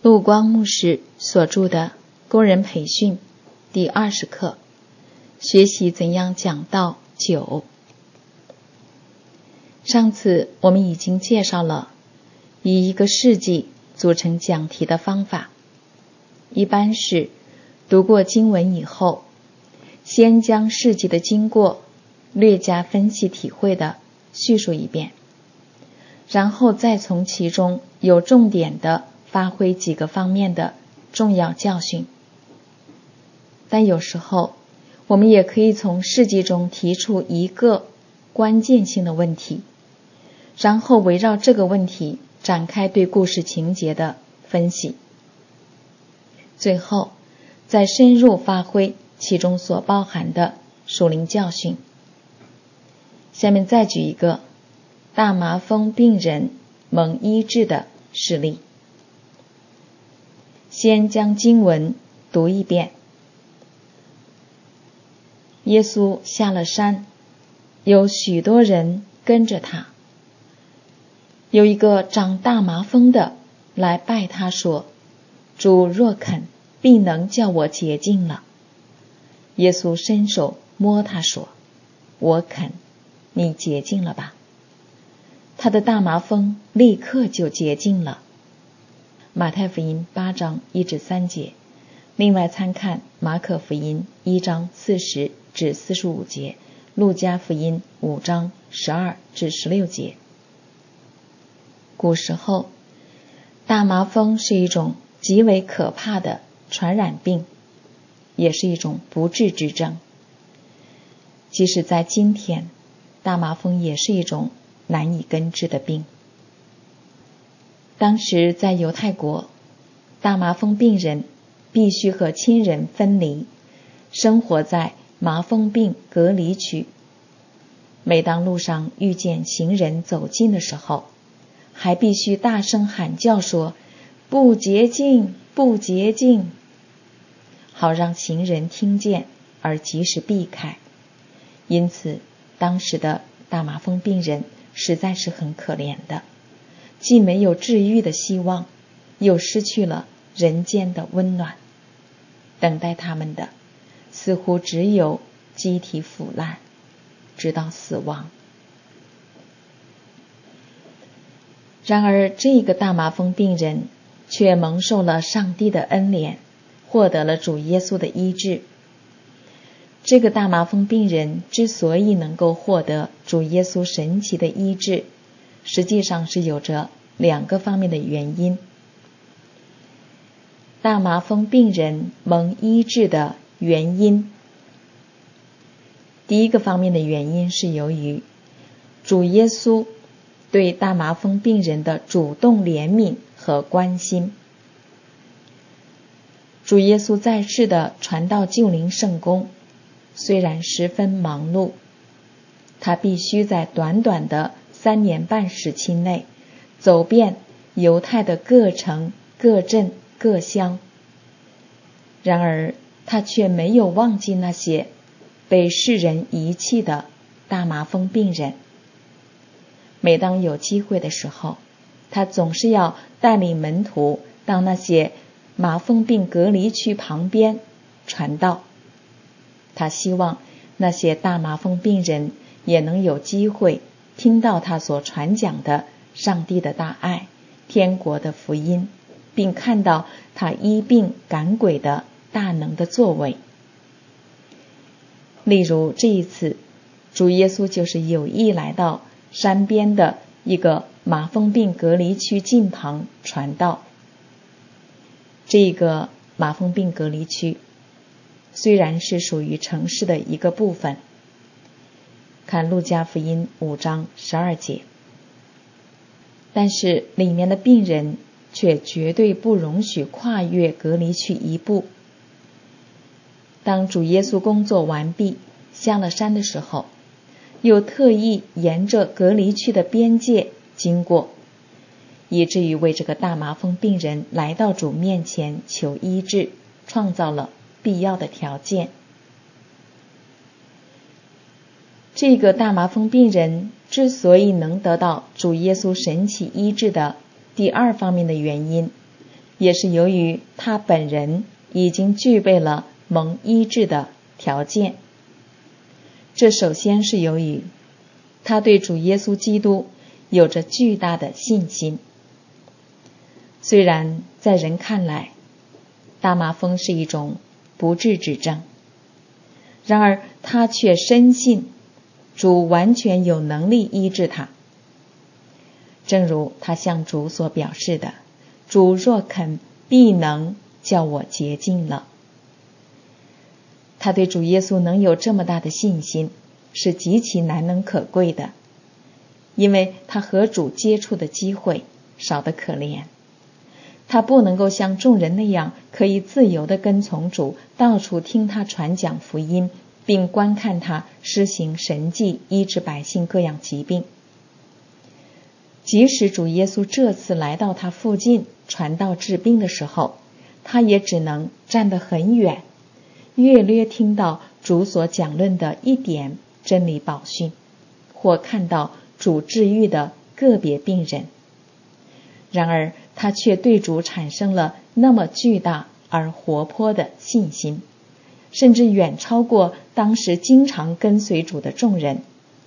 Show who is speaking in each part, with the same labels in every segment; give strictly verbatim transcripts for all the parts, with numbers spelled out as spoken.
Speaker 1: 陆光牧师所著的工人培训第二十课，学习怎样讲道九。上次我们已经介绍了以一个事迹组成讲题的方法，一般是读过经文以后，先将事迹的经过略加分析体会的叙述一遍，然后再从其中有重点的发挥几个方面的重要教训。但有时候我们也可以从事迹中提出一个关键性的问题，然后围绕这个问题展开对故事情节的分析，最后再深入发挥其中所包含的属灵教训。下面再举一个大麻风病人蒙医治的事例。先将经文读一遍。耶稣下了山，有许多人跟着他。有一个长大麻风的来拜他说，主若肯，必能叫我洁净了。耶稣伸手摸他说，我肯，你洁净了吧。他的大麻风立刻就洁净了。马太福音八章一至三节，另外参看马可福音一章四十至四十五节，路加福音五章十二至十六节。古时候，大麻风是一种极为可怕的传染病，也是一种不治之症。即使在今天，大麻风也是一种难以根治的病。当时在犹太国，大麻风病人必须和亲人分离，生活在麻风病隔离区。每当路上遇见行人走近的时候，还必须大声喊叫说，不洁净，不洁净，好让行人听见而及时避开。因此当时的大麻风病人实在是很可怜的，既没有治愈的希望，又失去了人间的温暖，等待他们的似乎只有机体腐烂，直到死亡。然而这个大麻风病人却蒙受了上帝的恩怜，获得了主耶稣的医治。这个大麻风病人之所以能够获得主耶稣神奇的医治，实际上是有着两个方面的原因。大麻风病人蒙医治的原因，第一个方面的原因是由于主耶稣对大麻风病人的主动怜悯和关心。主耶稣在世的传道救灵圣工虽然十分忙碌，他必须在短短的三年半时期内走遍犹太的各城、各镇、各乡。然而他却没有忘记那些被世人遗弃的大麻风病人。每当有机会的时候，他总是要带领门徒到那些麻风病隔离区旁边传道。他希望那些大麻风病人也能有机会听到他所传讲的上帝的大爱、天国的福音，并看到他医病赶鬼的大能的作为。例如这一次，主耶稣就是有意来到山边的一个麻风病隔离区近旁传道。这个麻风病隔离区虽然是属于城市的一个部分，看路加福音五章十二节，但是里面的病人却绝对不容许跨越隔离区一步。当主耶稣工作完毕下了山的时候，又特意沿着隔离区的边界经过，以至于为这个大麻风病人来到主面前求医治创造了必要的条件。这个大麻风病人之所以能得到主耶稣神奇医治的第二方面的原因， 也是由于他本人已经具备了蒙医治的条件。这首先是由于他对主耶稣基督有着巨大的信心。虽然在人看来，大麻风是一种不治之症，然而他却深信主完全有能力医治他。正如他向主所表示的，主若肯，必能叫我洁净了。他对主耶稣能有这么大的信心，是极其难能可贵的，因为他和主接触的机会少得可怜。他不能够像众人那样可以自由地跟从主，到处听他传讲福音，并观看他施行神迹，医治百姓各样疾病。即使主耶稣这次来到他附近传道治病的时候，他也只能站得很远，略略听到主所讲论的一点真理宝训，或看到主治愈的个别病人。然而他却对主产生了那么巨大而活泼的信心，甚至远超过当时经常跟随主的众人。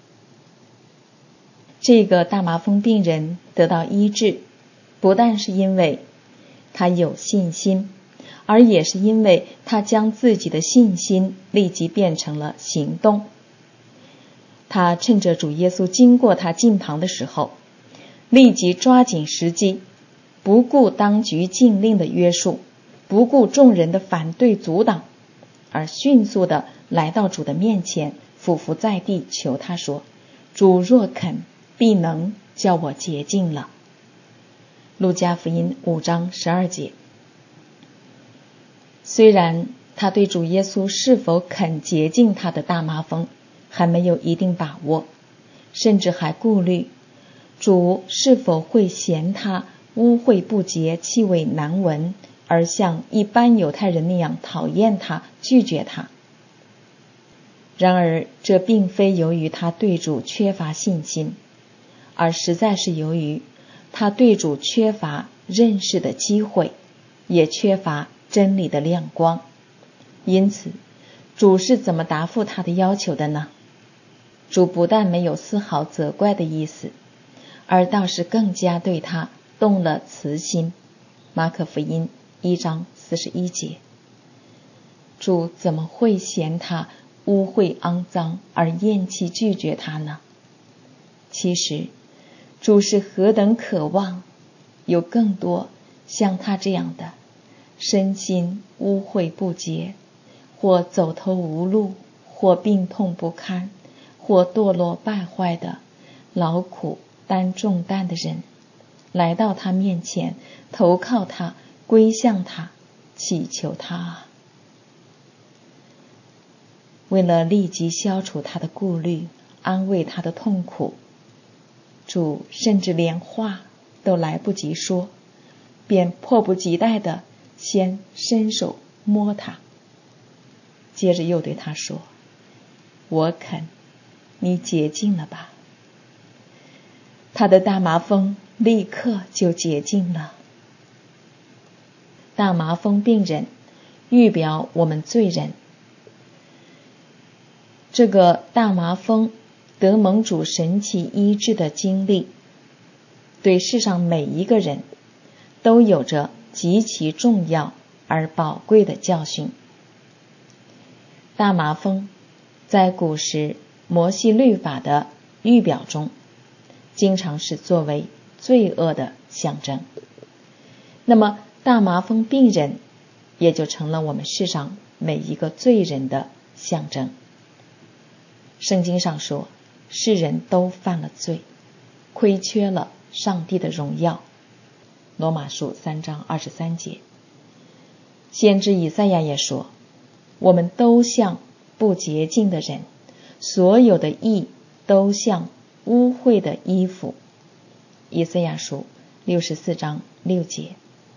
Speaker 1: 这个大麻风病人得到医治，不但是因为他有信心，而也是因为他将自己的信心立即变成了行动。他趁着主耶稣经过他近旁的时候，立即抓紧时机，不顾当局禁令的约束，不顾众人的反对阻挡，而迅速地来到主的面前，俯伏在地求他说，主若肯，必能叫我洁净了。路加福音五章十二节。虽然他对主耶稣是否肯洁净他的大麻风还没有一定把握，甚至还顾虑主是否会嫌他污秽不洁，气味难闻，而像一般犹太人那样讨厌他，拒绝他。然而这并非由于他对主缺乏信心，而实在是由于他对主缺乏认识的机会，也缺乏真理的亮光。因此主是怎么答复他的要求的呢？主不但没有丝毫责怪的意思，而倒是更加对他动了慈心。马可福音一章四十一节。主怎么会嫌他污秽肮脏而厌弃拒绝他呢？其实主是何等渴望有更多像他这样的身心污秽不洁，或走投无路，或病痛不堪，或堕落败坏的劳苦担重担的人，来到他面前，投靠他，归向他，祈求他啊。为了立即消除他的顾虑，安慰他的痛苦，主甚至连话都来不及说，便迫不及待地先伸手摸他，接着又对他说，我肯，你洁净了吧。他的大麻风立刻就洁净了。大麻风病人预表我们罪人。这个大麻风得蒙主神奇医治的经历，对世上每一个人都有着极其重要而宝贵的教训。大麻风在古时摩西律法的预表中，经常是作为罪恶的象征。那么大麻风病人也就成了我们世上每一个罪人的象征。圣经上说，世人都犯了罪，亏缺了上帝的荣耀。罗马书三章二十三节。先知以赛亚也说，我们都像不洁净的人，所有的义都像污秽的衣服。以赛亚书六十四章六节。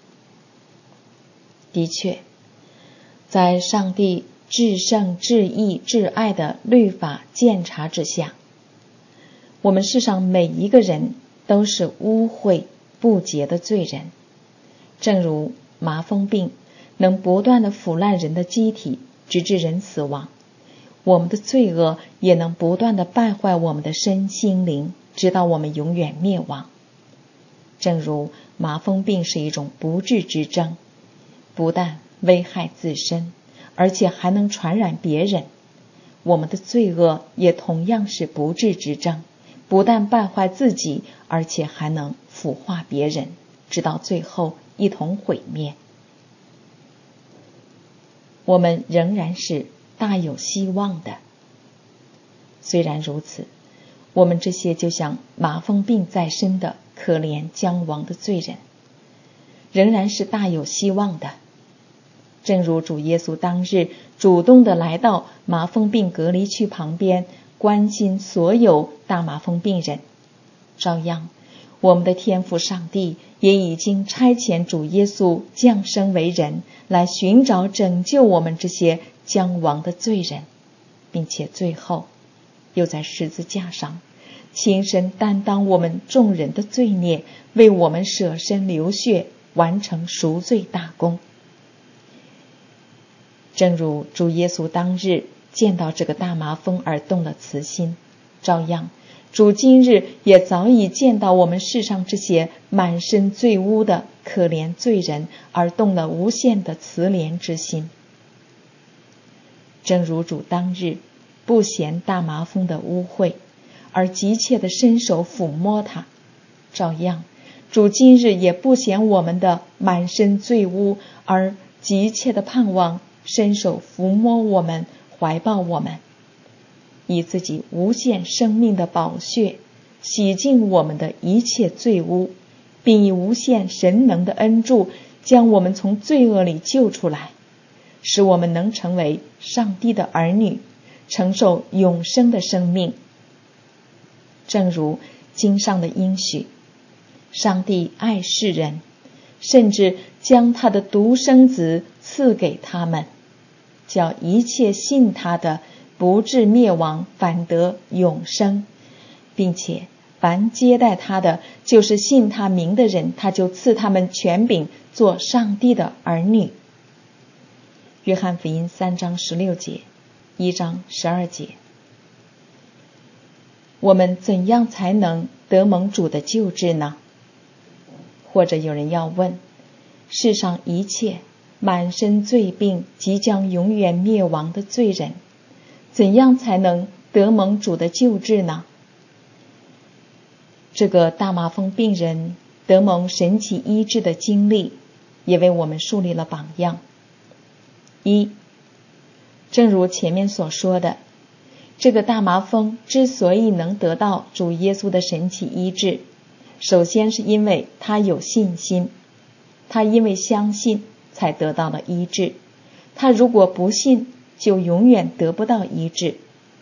Speaker 1: 的确，在上帝至圣至义至爱的律法鉴察之下，我们世上每一个人都是污秽不洁的罪人。正如麻风病能不断地腐烂人的机体，直至人死亡，我们的罪恶也能不断地败坏我们的身心灵，直到我们永远灭亡。正如麻风病是一种不治之症，不但危害自身，而且还能传染别人，我们的罪恶也同样是不治之症，不但败坏自己，而且还能腐化别人，直到最后一同毁灭。我们仍然是大有希望的。虽然如此，我们这些就像麻风病在身的可怜将亡的罪人，仍然是大有希望的。正如主耶稣当日主动地来到麻风病隔离区旁边，关心所有大麻风病人，照样我们的天父上帝也已经差遣主耶稣降生为人，来寻找拯救我们这些将亡的罪人，并且最后又在十字架上亲身担当我们众人的罪孽，为我们舍身流血，完成赎罪大功。正如主耶稣当日见到这个大麻风而动了慈心，照样主今日也早已见到我们世上这些满身罪污的可怜罪人，而动了无限的慈怜之心。正如主当日不嫌大麻风的污秽，而急切地伸手抚摸它，照样主今日也不嫌我们的满身罪污，而急切地盼望伸手抚摸我们，怀抱我们，以自己无限生命的宝血洗净我们的一切罪污，并以无限神能的恩助将我们从罪恶里救出来，使我们能成为上帝的儿女，承受永生的生命。正如经上的应许，上帝爱世人，甚至将他的独生子赐给他们，叫一切信他的不至灭亡，反得永生，并且凡接待他的，就是信他名的人，他就赐他们权柄做上帝的儿女。约翰福音三章十六节，一章十二节。我们怎样才能得蒙主的救治呢？或者有人要问，世上一切满身罪病即将永远灭亡的罪人，怎样才能得蒙主的救治呢？这个大麻风病人得蒙神奇医治的经历，也为我们树立了榜样。一，正如前面所说的，这个大麻风之所以能得到主耶稣的神奇医治，首先是因为他有信心，他因为相信才得到了医治，他如果不信，就永远得不到医治。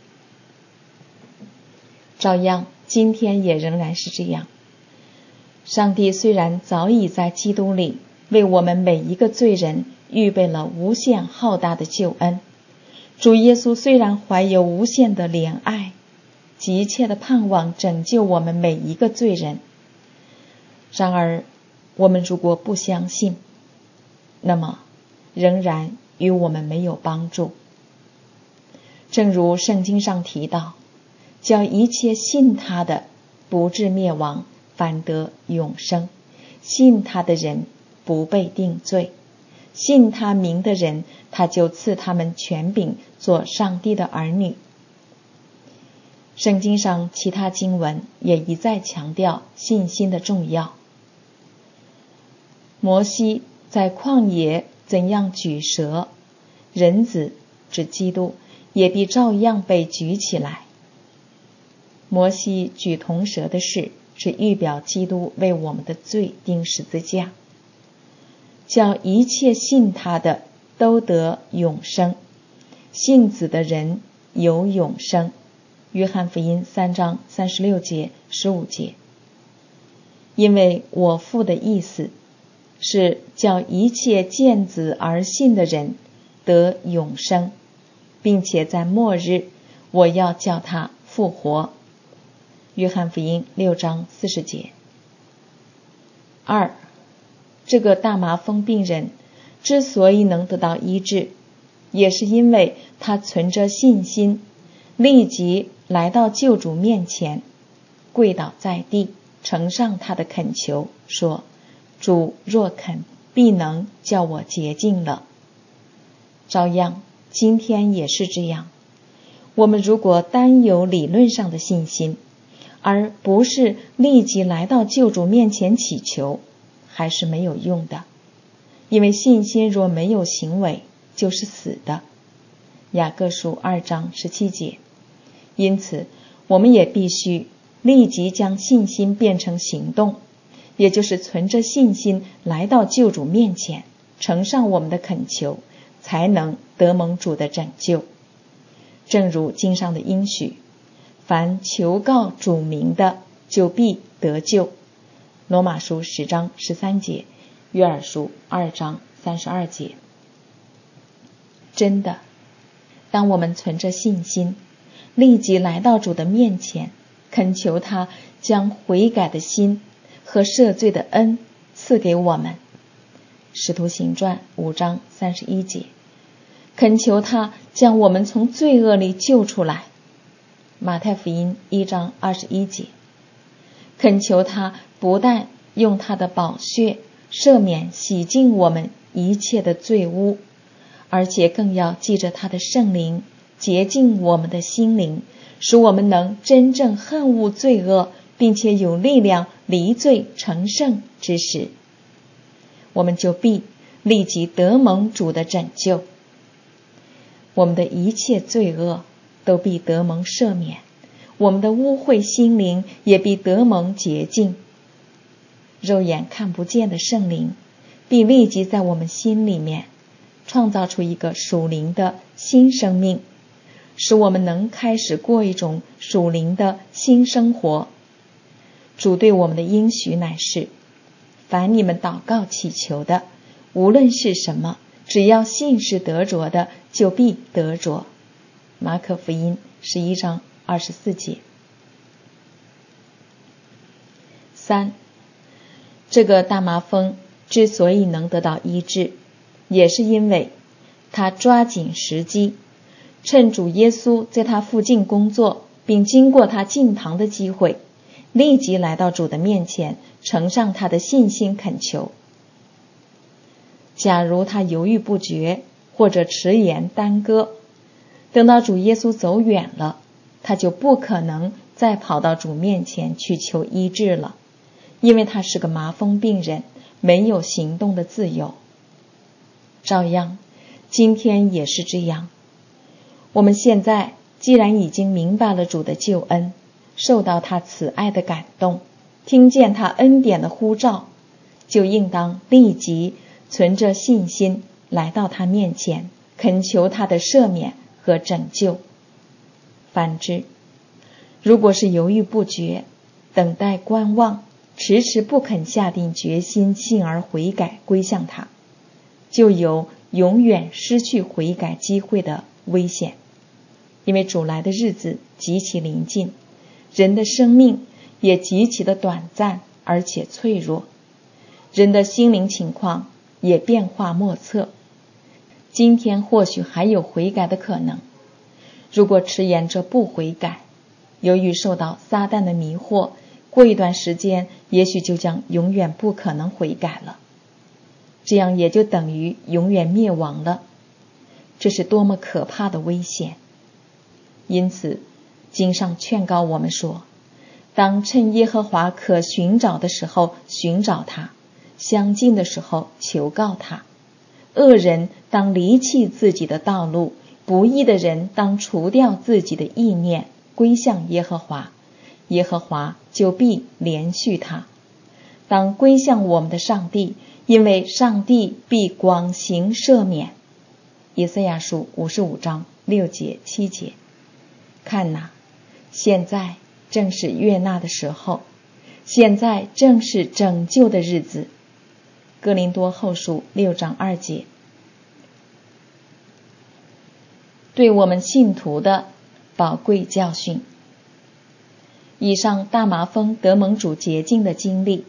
Speaker 1: 照样今天也仍然是这样，上帝虽然早已在基督里为我们每一个罪人预备了无限浩大的救恩，主耶稣虽然怀有无限的怜爱，急切的盼望拯救我们每一个罪人，然而我们如果不相信，那么仍然与我们没有帮助。正如圣经上提到，叫一切信他的不至灭亡，反得永生，信他的人不被定罪，信他名的人，他就赐他们权柄做上帝的儿女。圣经上其他经文也一再强调信心的重要。摩西在旷野怎样举蛇，人子指基督也必照样被举起来。摩西举铜蛇的事，是预表基督为我们的罪钉十字架，叫一切信他的都得永生，信子的人有永生。约翰福音三章三十六节、十五节。因为我父的意思是叫一切见子而信的人得永生，并且在末日我要叫他复活。约翰福音六章四十节。二， 这个大麻风病人之所以能得到医治，也是因为他存着信心，立即来到救主面前，跪倒在地，呈上他的恳求，说：主若肯，必能叫我洁净了。照样今天也是这样，我们如果单有理论上的信心，而不是立即来到救主面前祈求，还是没有用的。因为信心若没有行为，就是死的。雅各书二章十七节。因此我们也必须立即将信心变成行动，也就是存着信心来到救主面前，呈上我们的恳求，才能得蒙主的拯救。正如经上的应许，凡求告主名的，就必得救。罗马书十章十三节，约珥书二章三十二节。真的，当我们存着信心，立即来到主的面前，恳求他将悔改的心和赦罪的恩赐给我们。使徒行传五章三十一节，恳求他将我们从罪恶里救出来。马太福音一章二十一节，恳求他不但用他的宝血赦免洗净我们一切的罪污，而且更要记着他的圣灵洁净我们的心灵，使我们能真正恨恶罪恶，并且有力量离罪成圣之时，我们就必立即得蒙主的拯救。我们的一切罪恶都必得蒙赦免，我们的污秽心灵也必得蒙洁净。肉眼看不见的圣灵必立即在我们心里面创造出一个属灵的新生命，使我们能开始过一种属灵的新生活。主对我们的应许乃是：凡你们祷告祈求的，无论是什么，只要信是得着的，就必得着。马可福音十一章二十四节。三，这个大麻风之所以能得到医治，也是因为他抓紧时机，趁主耶稣在他附近工作，并经过他进堂的机会，立即来到主的面前，呈上他的信心恳求。假如他犹豫不决，或者迟延耽搁，等到主耶稣走远了，他就不可能再跑到主面前去求医治了，因为他是个麻风病人，没有行动的自由。照样今天也是这样，我们现在既然已经明白了主的救恩，受到他慈爱的感动，听见他恩典的呼召，就应当立即存着信心来到他面前，恳求他的赦免和拯救。反之，如果是犹豫不决，等待观望，迟迟不肯下定决心信而悔改归向他，就有永远失去悔改机会的危险。因为主来的日子极其临近，人的生命也极其的短暂而且脆弱，人的心灵情况也变化莫测。今天或许还有悔改的可能，如果迟延着不悔改，由于受到撒旦的迷惑，过一段时间也许就将永远不可能悔改了，这样也就等于永远灭亡了。这是多么可怕的危险！因此经上劝告我们说，当趁耶和华可寻找的时候寻找他，相近的时候求告他。恶人当离弃自己的道路，不义的人当除掉自己的意念，归向耶和华，耶和华就必怜恤他。当归向我们的上帝，因为上帝必广行赦免。以赛亚书五十五章六节七节。看哪，现在正是悦纳的时候，现在正是拯救的日子。哥林多后书六章二节。对我们信徒的宝贵教训。以上大麻风得蒙主洁净的经历，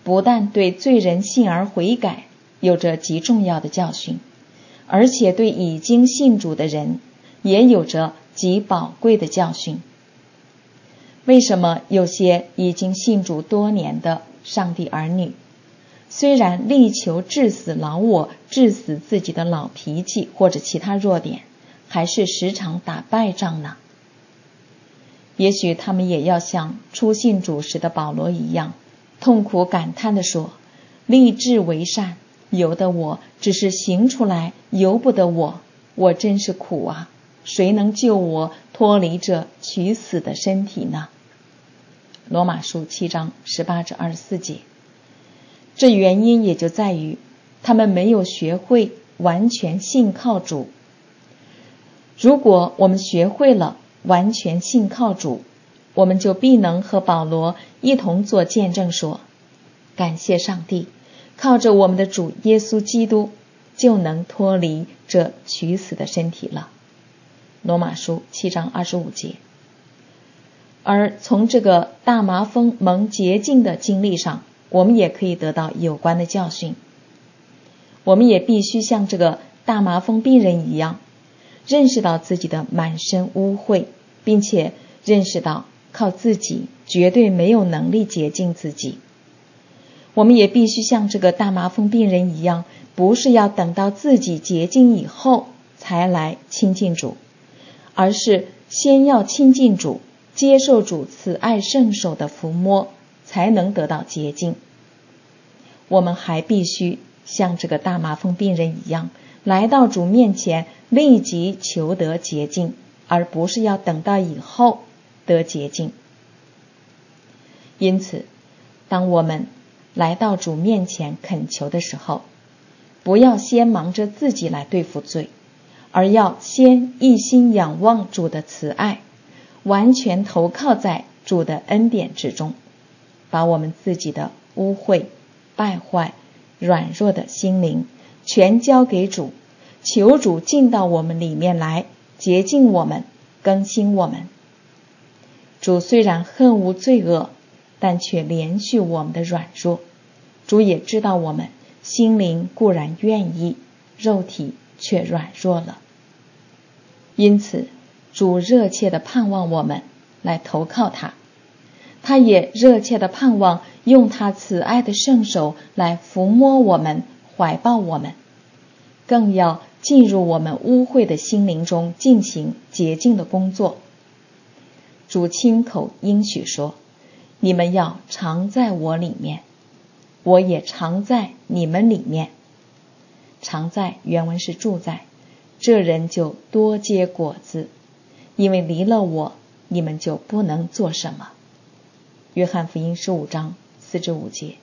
Speaker 1: 不但对罪人信而悔改有着极重要的教训，而且对已经信主的人也有着极宝贵的教训。为什么有些已经信主多年的上帝儿女，虽然力求治死老我，治死自己的老脾气或者其他弱点，还是时常打败仗呢？也许他们也要像初信主时的保罗一样，痛苦感叹地说，立志为善，由得我，只是行出来由不得我，我真是苦啊，谁能救我脱离这取死的身体呢？罗马书七章十八至二十四节。这原因也就在于他们没有学会完全信靠主。如果我们学会了完全信靠主，我们就必能和保罗一同做见证说，感谢上帝，靠着我们的主耶稣基督就能脱离这取死的身体了。罗马书七章二十五节。而从这个大麻风蒙洁净的经历上，我们也可以得到有关的教训。我们也必须像这个大麻风病人一样，认识到自己的满身污秽，并且认识到靠自己绝对没有能力洁净自己。我们也必须像这个大麻风病人一样，不是要等到自己洁净以后才来亲近主，而是先要亲近主，接受主慈爱圣手的抚摸，才能得到洁净。我们还必须像这个大麻风病人一样，来到主面前立即求得洁净，而不是要等到以后得洁净。因此，当我们来到主面前恳求的时候，不要先忙着自己来对付罪，而要先一心仰望主的慈爱，完全投靠在主的恩典之中，把我们自己的污秽、败坏、软弱的心灵全交给主，求主进到我们里面来，洁净我们，更新我们。主虽然恨恶罪恶，但却怜恤我们的软弱。主也知道我们心灵固然愿意，肉体却软弱了。因此主热切地盼望我们来投靠他，他也热切地盼望用他慈爱的圣手来抚摸我们，怀抱我们，更要进入我们污秽的心灵中进行洁净的工作。主亲口应许说，你们要常在我里面，我也常在你们里面。常在原文是住在，这人就多结果子，因为离了我，你们就不能做什么。约翰福音十五章四至五节。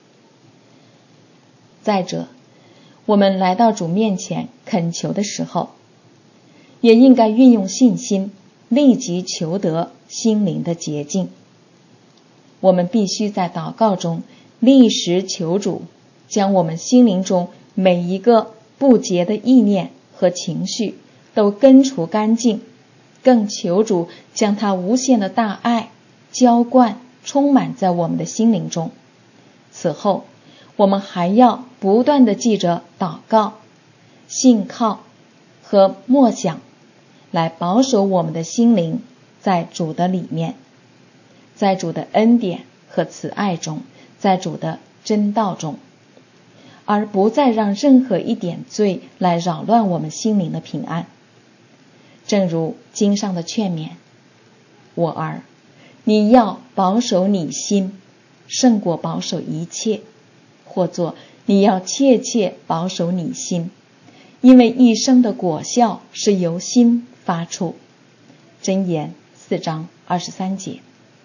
Speaker 1: 再者，我们来到主面前恳求的时候，也应该运用信心，立即求得心灵的洁净。我们必须在祷告中立时求主，将我们心灵中每一个不洁的意念和情绪都根除干净，更求主将他无限的大爱浇灌充满在我们的心灵中。此后我们还要不断地记着祷告、信靠和默想，来保守我们的心灵在主的里面，在主的恩典和慈爱中，在主的真道中，而不再让任何一点罪来扰乱我们心灵的平安。正如经上的劝勉，我儿，你要保守你心，胜过保守一切，或作你要切切保守你心，因为一生的果效是由心发出。箴言四章二十三节。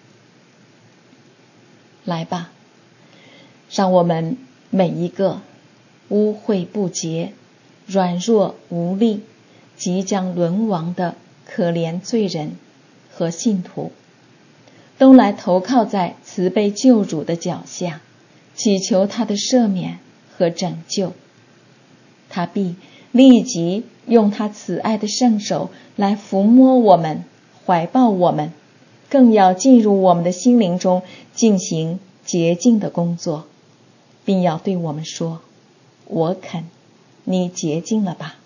Speaker 1: 来吧，让我们每一个污秽不洁、软弱无力、即将沦亡的可怜罪人和信徒，都来投靠在慈悲救主的脚下，祈求他的赦免和拯救。他必立即用他慈爱的圣手来抚摸我们，怀抱我们，更要进入我们的心灵中进行洁净的工作。 并要对我们说：我肯，你洁净了吧。